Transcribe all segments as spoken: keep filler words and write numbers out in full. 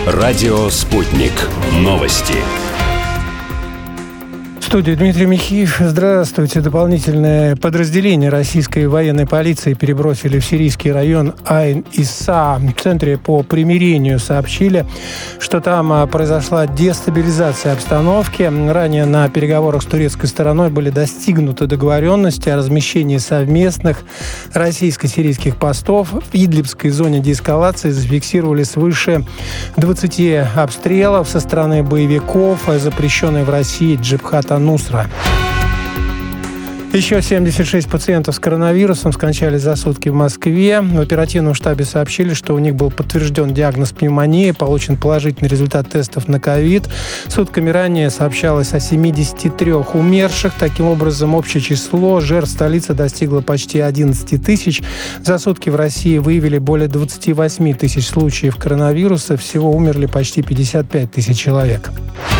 Радио «Спутник». Новости. В студии Дмитрий Михеев. Здравствуйте. Дополнительное подразделение российской военной полиции перебросили в сирийский район Айн-Иса. В Центре по примирению сообщили, что там произошла дестабилизация обстановки. Ранее на переговорах с турецкой стороной были достигнуты договоренности о размещении совместных российско-сирийских постов. В Идлибской зоне деэскалации зафиксировали свыше двадцати обстрелов со стороны боевиков, запрещенной в России Джабхат Нусра. Еще семьдесят шесть пациентов с коронавирусом скончались за сутки в Москве. В оперативном штабе сообщили, что у них был подтвержден диагноз пневмонии, получен положительный результат тестов на ковид. Сутками ранее сообщалось о семидесяти трёх умерших. Таким образом, общее число жертв столицы достигло почти одиннадцати тысяч. За сутки в России выявили более двадцати восьми тысяч случаев коронавируса. Всего умерли почти пятьдесят пять тысяч человек.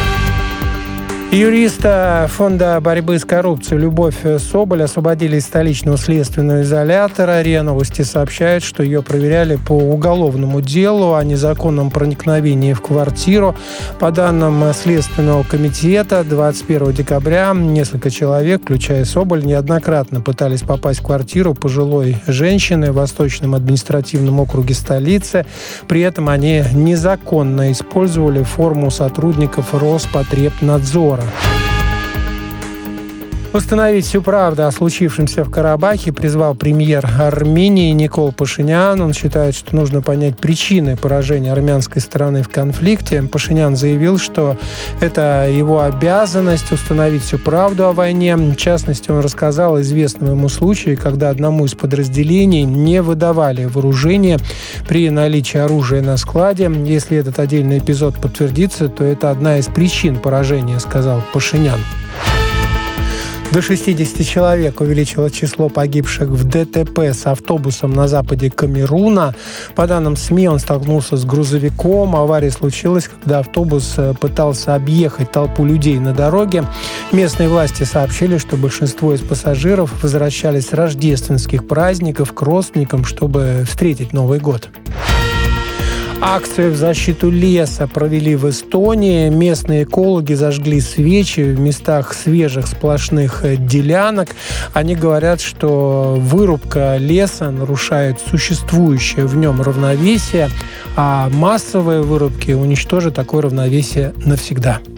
Юриста Фонда борьбы с коррупцией Любовь Соболь освободили из столичного следственного изолятора. РИА Новости сообщают, что ее проверяли по уголовному делу о незаконном проникновении в квартиру. По данным Следственного комитета, двадцать первого декабря несколько человек, включая Соболь, неоднократно пытались попасть в квартиру пожилой женщины в Восточном административном округе столицы. При этом они незаконно использовали форму сотрудников Роспотребнадзора. Установить всю правду о случившемся в Карабахе призвал премьер Армении Никол Пашинян. Он считает, что нужно понять причины поражения армянской стороны в конфликте. Пашинян заявил, что это его обязанность установить всю правду о войне. В частности, он рассказал о известном ему случае, когда одному из подразделений не выдавали вооружение при наличии оружия на складе. Если этот отдельный эпизод подтвердится, то это одна из причин поражения, сказал Пашинян. До шестидесяти человек увеличилось число погибших в ДТП с автобусом на западе Камеруна. По данным СМИ, он столкнулся с грузовиком. Авария случилась, когда автобус пытался объехать толпу людей на дороге. Местные власти сообщили, что большинство из пассажиров возвращались с рождественских праздников к родственникам, чтобы встретить Новый год. Акцию в защиту леса провели в Эстонии. Местные экологи зажгли свечи в местах свежих сплошных делянок. Они говорят, что вырубка леса нарушает существующее в нем равновесие, а массовые вырубки уничтожат такое равновесие навсегда.